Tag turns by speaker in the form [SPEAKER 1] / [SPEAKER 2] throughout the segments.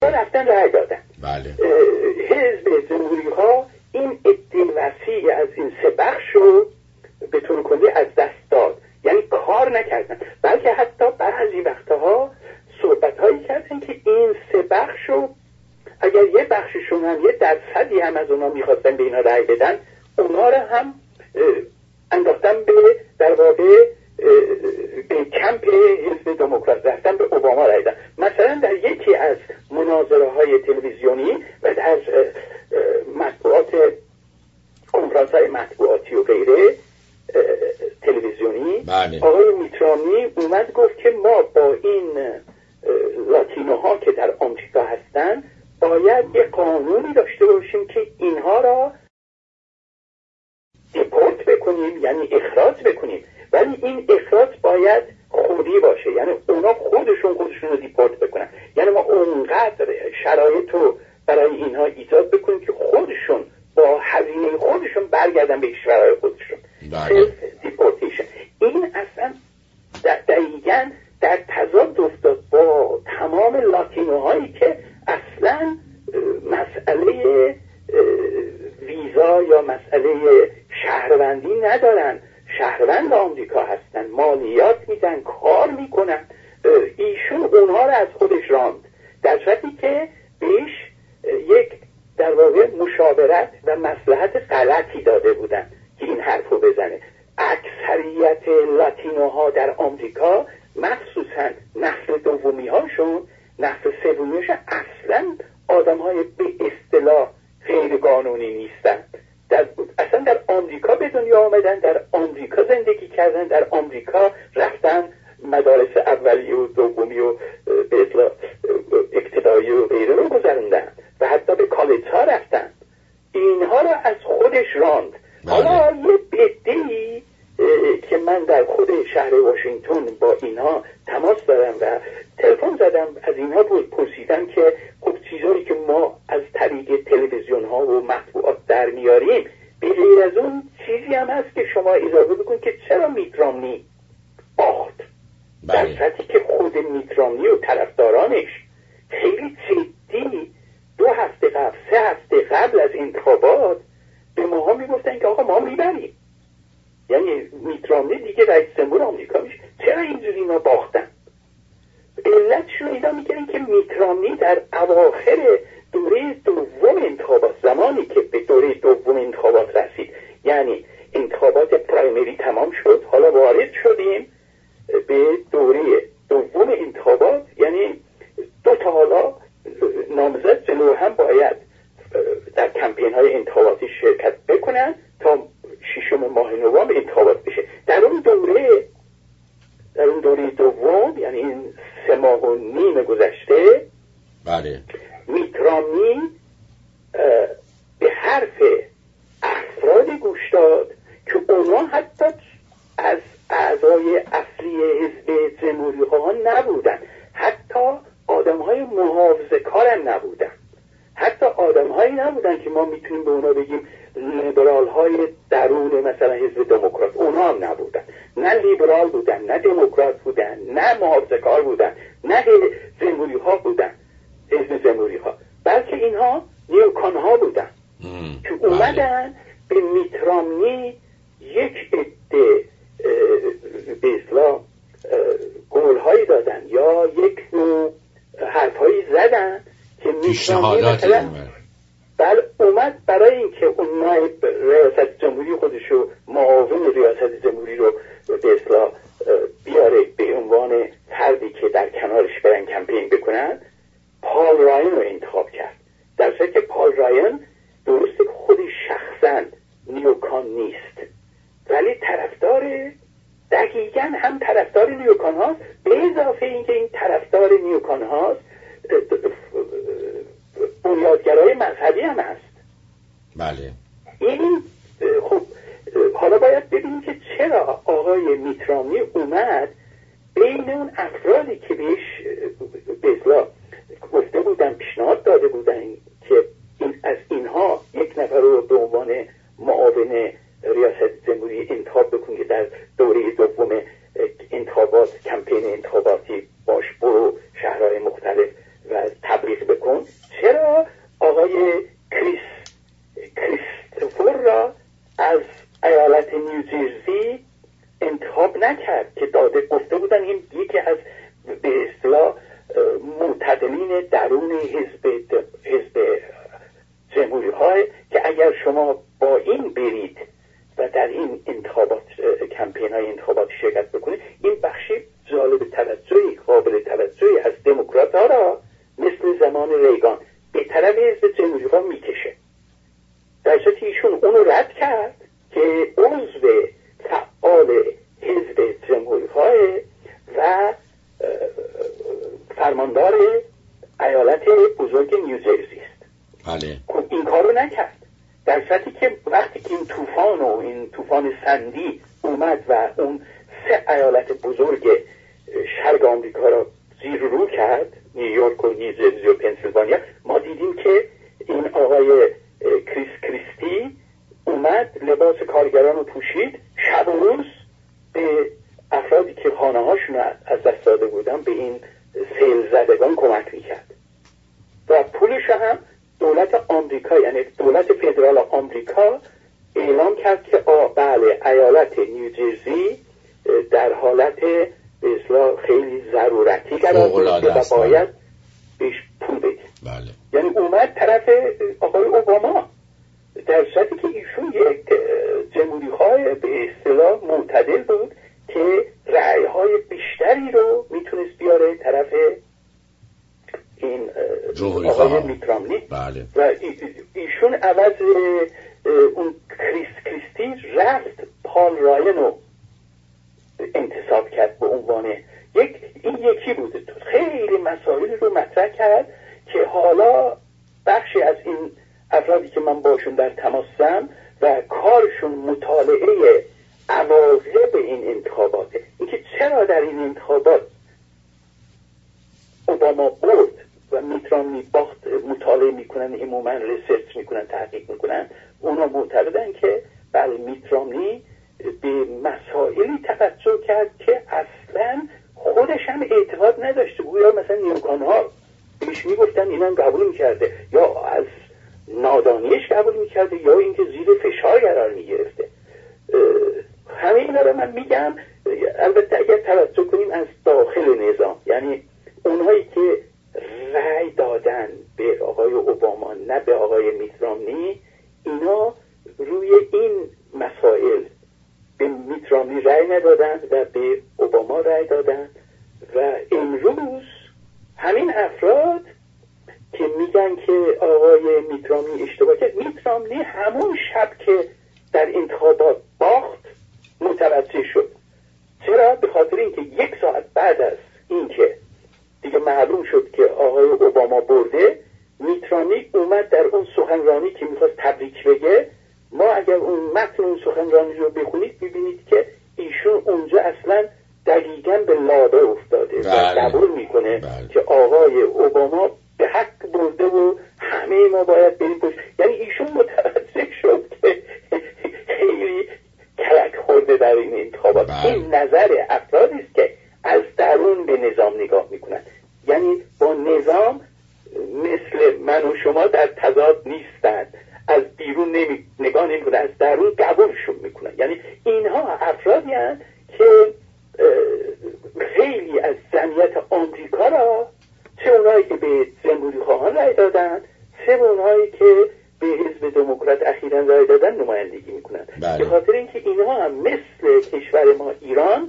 [SPEAKER 1] رفتن رای دادن.
[SPEAKER 2] بله.
[SPEAKER 1] حزب جمهوری ها این عده وسیع از این سه بخش رو به طور کلی از دست داد، یعنی کار نکردن، بلکه حتی بعضی وقتها صحبت هایی کردن که این سه بخش رو اگر یه بخششون هم یه درصدی هم از اونا میخواستن به اینا رای بدن، اونا رو هم انداختن به در واقع به کمپ حزب دموکرات، رفتن به اوباما رای دادن. مثلا در یکی از مناظره های تلویزیونی و در مطبوعات، کنفرانس های مطبوعاتی و غیره تلویزیونی،
[SPEAKER 2] بله.
[SPEAKER 1] آقای میترانی اومد گفت که ما با این لاتینوها که در آمریکا هستن باید یه قانونی داشته باشیم که اینها را دیپورت بکنیم، یعنی اخراج بکنیم، ولی این اخراج باید خودی باشه، یعنی اونا خودشون رو دیپورت بکنن، یعنی ما اونقدر شرایط رو برای اینها ایجاد بکنیم که خودشون با هزینه خودشون برگردن به کشورهای خودشون. دیپورتیشن این اصلا دقیقاً در تضاد افتاد با تمام لاتینوهایی که اصلا مسئله ویزا یا مسئله شهروندی ندارن، شهروند آمریکا هستن، مالیات میدن، کار میکنن. ایشون اونها رو از خودش راند، در صورتی که بهش یک در واقع مشاورت و مصلحت غلطی داده بودن که این حرفو بزنه. اکثریت لاتینوها در آمریکا مخصوصا نسل دومی هاشون، نسل سومی هاشون اصلا آدم های به اصطلاح غیر قانونی نیستن. اصلا در آمریکا به دنیا آمدن، در آمریکا زندگی کردن، در آمریکا رفتن مدارس اولیه و دومی و به اصطلاح ابتدایی و غیره رو گذروندن و حتی به کالج ها رفتن. اینها رو از خودش راند. حالا یه عده‌ای که من در خود شهر واشنگتن با اینها تماس دارم و تلفن زدم، از اینها پرسیدم که خب چیزایی که ما از طریق تلویزیون ها و مطبوعات در میاریم، به غیر از اون چیزی هم هست که شما اضافه بکن که چرا میت رامنی باخت؟ در صورتی که خود میت رامنی و طرفدارانش خیلی جدی 2 هفته قبل 3 هفته قبل از انتخابات به ماها میگفتن که آقا ما میبریم، یعنی میت رامنی دیگه رئیس جمهور آمریکا میشه. چرا اینجوری اینا باختن؟ علتشون اینا میگن که میت رامنی در اواخر دوره دوم انتخابات، زمانی که به دوره دوم انتخابات رسید، یعنی انتخابات پرایمری تمام شد، حالا وارد شدیم به دوره دوم انتخابات، یعنی 2 تا حالا نامزد جلو هم باید در کمپین های انتخاباتی شرکت بکنن تا 6 ماه نوامبر انتخابات بشه. در اون دوره دوم، یعنی این 3.5 ماه گذشته،
[SPEAKER 2] بله،
[SPEAKER 1] میت رامنی به حرف افرادی گوش داد که اونا حتی از اعضای اصلی حزب جمهوری ها نبودن، حتی آدم های محافظه کارم نبودن، حتی آدم هایی نبودن که ما میتونیم به اونا بگیم لیبرال های درون مثلا حزب دموکرات، اونا هم نبودن، نه لیبرال بودن، نه دموکرات بودن، نه محافظه کار بودن، نه جمهوری ها بودن، حزب جمهوری ها، بلکه اینها نیوکان ها بودن که اومدن به میت رامنی یک عده به اصطلاح قول هایی دادن یا یک نوع حرف هایی زدن که میت رامنی مثلا اومد برای اینکه اون نایب ریاست جمهوری خودشو، معاون ریاست جمهوری رو به اصطلاح بیاره به عنوان فردی که در کنارش برن کمپین بکنن، پال راین رو انتخاب کرد. در صورتی که پال راین درسته که خودش شخصا نیوکان نیست، ولی دقیقاً هم طرفدار نیوکان هاست، به اضافه اینکه این طرفدار نیوکان هاست بنیادگرای مذهبی هم هست.
[SPEAKER 2] بله. این
[SPEAKER 1] خب حالا باید ببینیم که چرا آقای میت رامنی اومد بین اون افرادی که بهش به اصطلاح گفته بودن، پیشنهاد داده بودن که از اینها یک نفر رو به عنوان معاون ریاست جمهوری انتخاب بکن که در دوره دوم انتخابات، کمپین انتخاباتی باش برو شهرهای مختلف و تبلیغ بکن، حزب جمهوری های که اگر شما با این برید و در این انتخابات کمپین های انتخاباتی شرکت بکنید، این بخشی جالب توجهی، قابل توجهی از دموکرات ها را مثل زمان ریگان به طرف حزب جمهوری ها میکشه. در صورتی ایشون اونو رد کرد که عضو فعال حزب جمهوری های و فرماندار ایالت بزرگ نیوجرسی است.
[SPEAKER 2] بله.
[SPEAKER 1] این کارو نکرد، در صورتی که وقتی که این طوفان سندی اومد و اون 3 ایالت بزرگ شرق آمریکا را زیر رو کرد، نیویورک و نیوجرسی و پنسیلوانیا، ما دیدیم که این آقای کریستی اومد لباس کارگران رو پوشید، شب و روز به افرادی که خانه هاشون از دست داده بودن، به این سیل زدگان کمک میکرد و پولش هم دولت آمریکا، یعنی دولت فدرال آمریکا اعلام کرد که بله ایالت نیوجرسی در حالت به اصطلاح خیلی ضرورتی قرار گرفته و باید بهش پول بدید.
[SPEAKER 2] بله.
[SPEAKER 1] یعنی اومد طرف آقای اوباما، در صورتی که ایشون یک جمهوری‌خواه به اصطلاح معتدل بود که رأی‌های بیشتری رو میتونست بیاره طرف این آقای میت رامنی.
[SPEAKER 2] بله.
[SPEAKER 1] و ایشون عوض اون کریستی رفت پال راین رو انتصاب کرد به عنوان این یکی بوده. خیلی مسائلی رو مطرح کرد که حالا بخشی از این افرادی که من باشون در تماسم و کارشون مطالعه عواقب این انتخاباته، اینکه چرا در این انتخابات اوباما برد و میت رامنی باخت، مطالعه میکنن، عموما ریسرچ میکنن، تحقیق میکنن. اونا معتقدن که بله میت رامنی به مسائلی توجه کرد که اصلا خودش هم اعتقاد نداشته بود، یا مثلا نیوکان‌ها بهش میگفتن اینا هم قبول میکرده، یا از نادانیش قبول میکرده، یا اینکه زیر فشار قرار میگرفته. همه اینا رو من میگم. البته اگر توجه کنیم از داخل نظام، یعنی اونهایی که رأی دادن به آقای اوباما نه به آقای میت رامنی، اینا روی این مسائل به میت رامنی رأی ندادن و به اوباما رأی دادن. و امروز همین افراد که میگن که آقای میت رامنی اشتباه کرد، میت رامنی همون شب که در انتخابات باخت متوجه شد. چرا؟ به خاطر اینکه 1 ساعت بعد از اینکه دیگه معلوم شد که آقای اوباما برده، میت رامنی اومد در اون سخنرانی که میخواست تبریک بگه. ما اگر اون متن اون سخنرانی رو بخونید ببینید که ایشون اونجا اصلا دقیقاً به لابه افتاده و قبول میکنه که آقای اوباما به حق برده و همه ما باید بریم پشت. یعنی ایشون متوجه شد که خیلی کلک خورده در این انتخابات. این نظر افرادی است که از درون به نظام نگاه میکنن، یعنی با نظام مثل من و شما در تضاد نیستند، از بیرون نگاه نمیکنن، از درون قبولشون میکنن. یعنی اینها افرادی هستند که خیلی از جمعیت آمریکا را، چه اونهایی که به جمهوری خواهان رای دادن، چه اونهایی که به حزب دموکرات اخیراً رای دادن نمایندگی میکنن. به خاطر اینکه اینها هم مثل کشور ما ایران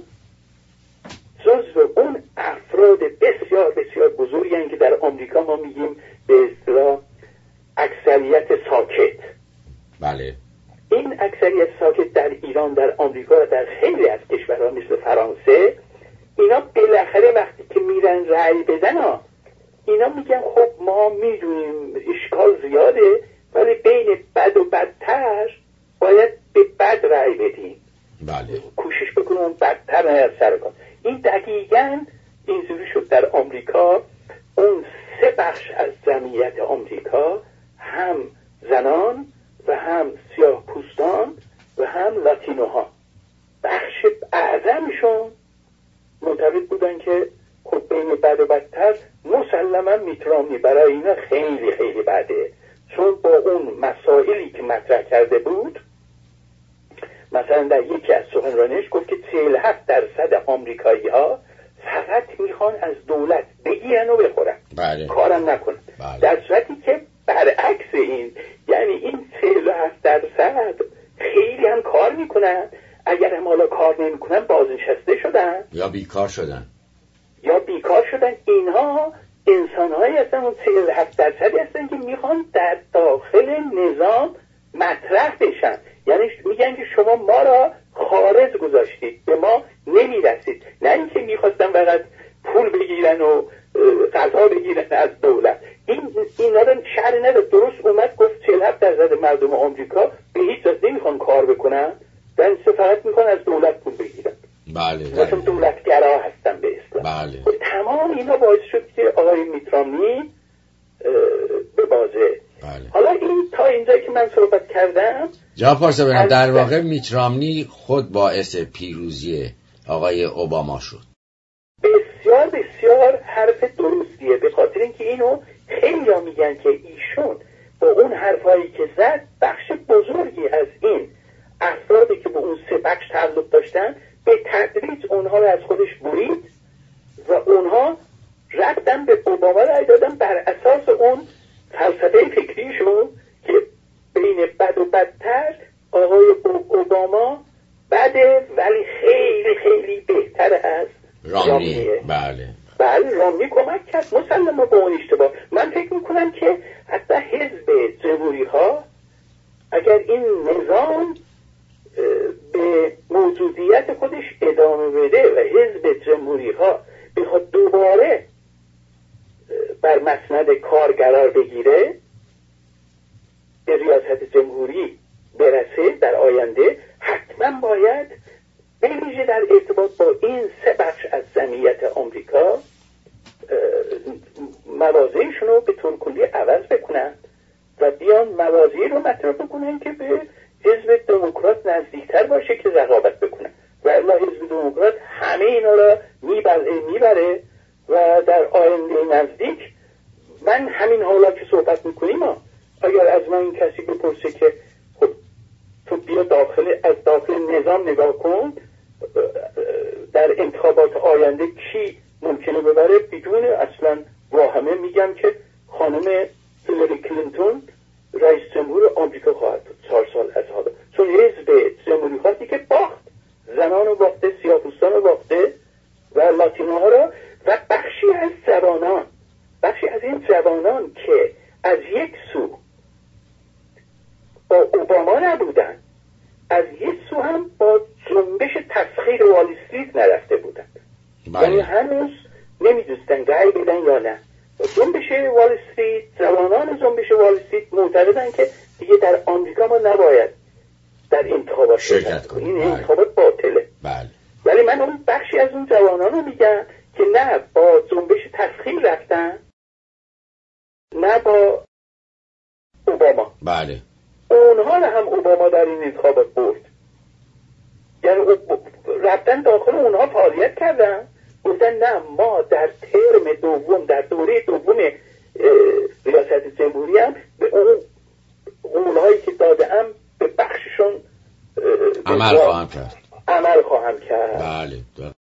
[SPEAKER 1] جزو اون افراد بسیار بسیار بزرگی هستند که در آمریکا ما میگیم به اصطلاح اکثریت ساکت.
[SPEAKER 2] بله.
[SPEAKER 1] این اکثریت ساکت در ایران، در آمریکا، در خیلی از کشورها مثل فرانسه، اینا بالاخره وقتی که میرن رأی بدن اینا میگن خب ما میدونیم اشکال زیاده، ولی بین بد و بدتر باید به بد رأی بدیم.
[SPEAKER 2] بله.
[SPEAKER 1] کوشش بکنم بدتر از سر کار. این دقیقاً اینجوری شد در آمریکا. اون 3 بخش از جمعیت آمریکا، هم زنان و هم سیاه پوستان و هم لاتینوها، بخش اعظمشون معتقد بودن که خب بین بد و بدتر مسلما میت رامنی برای اینا خیلی خیلی بده، چون با اون مسائلی که مطرح کرده بود. مثلا در یکی از سخنرانیش گفت که 47% آمریکایی ها فقط میخوان از دولت بگیرن و بخورن،
[SPEAKER 2] بله.
[SPEAKER 1] کارم نکنن.
[SPEAKER 2] بله.
[SPEAKER 1] در صورتی که برعکس این، یعنی این 47% خیلی هم کار میکنن، اگر هم حالا کار نمیکنن بازنشسته شدن
[SPEAKER 2] یا بیکار شدن.
[SPEAKER 1] اینها انسان‌هایی هستن، اون 47% هستن که میخوان در داخل نظام مطرح بشن. یعنی میگن که شما ما را خارج گذاشتید، به ما نمیرسید. نه اینکه میخواستن فقط پول بگیرن و غذا بگیرن از دولت. این آدم شهر نداره، درست اومد گفت 47% مردم آمریکا به هیچ وجه نمیخوان کار بکنن، در فقط میخوان از دولت پول بگیرن.
[SPEAKER 2] بله.
[SPEAKER 1] مثلا دولتگرا هستن به اصطلاح.
[SPEAKER 2] بله.
[SPEAKER 1] تمام اینا باعث شد که آقای میت رامنی به بازه.
[SPEAKER 2] بله.
[SPEAKER 1] حالا این تا اینجایی که من صحبت کردم
[SPEAKER 2] جناب پارسا برم، در واقع میت رامنی خود باعث پیروزی آقای اوباما شد.
[SPEAKER 1] بسیار بسیار حرف درستیه، به خاطر اینکه اینو خیلی ها میگن که ایشون با اون حرفایی که زد بخش بزرگی از این افرادی که به اون 3 بخش تعلق داشتن به تدریج اونها رو از خودش برید و اونها رفتن به اوباما رای دادن بر اساس اون فلسفه فکریشون که بین بد و بدتر آقای اوباما بده ولی خیلی خیلی بهتر از
[SPEAKER 2] رامنیه.
[SPEAKER 1] بله رامنی کمک کرد مسلما با اون اشتباه. من فکر میکنم که حتی حزب جمهوری ها اگر این نظام به موجودیت خودش ادامه بده و حزب جمهوری ها بخواد دوباره بر مسند کار قرار بگیره، به ریاست جمهوری برسه در آینده، حتما باید به ویژه در ارتباط با این 3 بخش از جمعیت آمریکا مواضعشون رو به طور کلی عوض بکنن و بیان مواضعی رو مطرح بکنن که به حزب دموکرات نزدیکتر باشه که رقابت بکنن. و الا حزب دموکرات همه اینا رو میبره و در آینده نزدیک من همین حالا که صحبت میکنیم اگر از من این کسی بپرسه که خب تو بیا از داخل نظام نگاه کن در انتخابات آینده کی ممکنه ببره، بدون اصلا واهمه میگم که خانم هیلاری کلینتون رئیس جمهور آمریکا خواهد بود 4 سال از حالا، چون حزب جمهوری ها دیگه باخت، زنان رو باخته، سیاه‌پوستان رو باخته و لاتینوها رو و بخشی از این جوانان که از یک سو با اوباما نبودن، از یک سو هم با جنبش تسخیر وال استریت نرفته بودن. یعنی هنوز نمیدونستن رأی بدن یا نه. جنبش وال استریت، جوانان جنبش وال استریت معتقدن که دیگه در آمریکا ما نباید در انتخابات
[SPEAKER 2] شرکت کنیم،
[SPEAKER 1] این انتخابات باطله.
[SPEAKER 2] بله.
[SPEAKER 1] ولی من اون بخشی از اون جوانان رو میگم که نه با جنبش تسخیر رفتن، نه با اوباما.
[SPEAKER 2] بله.
[SPEAKER 1] اونها رو هم اوباما در این انتخابات برد. یعنی رفتن داخل اونها فعالیت کردن، گفتن نه ما در ترم دوم، در دوره دوم ریاست جمهوری هم به اون قولهایی که دادم به بخششون
[SPEAKER 2] عمل خواهم کرد.
[SPEAKER 1] بله.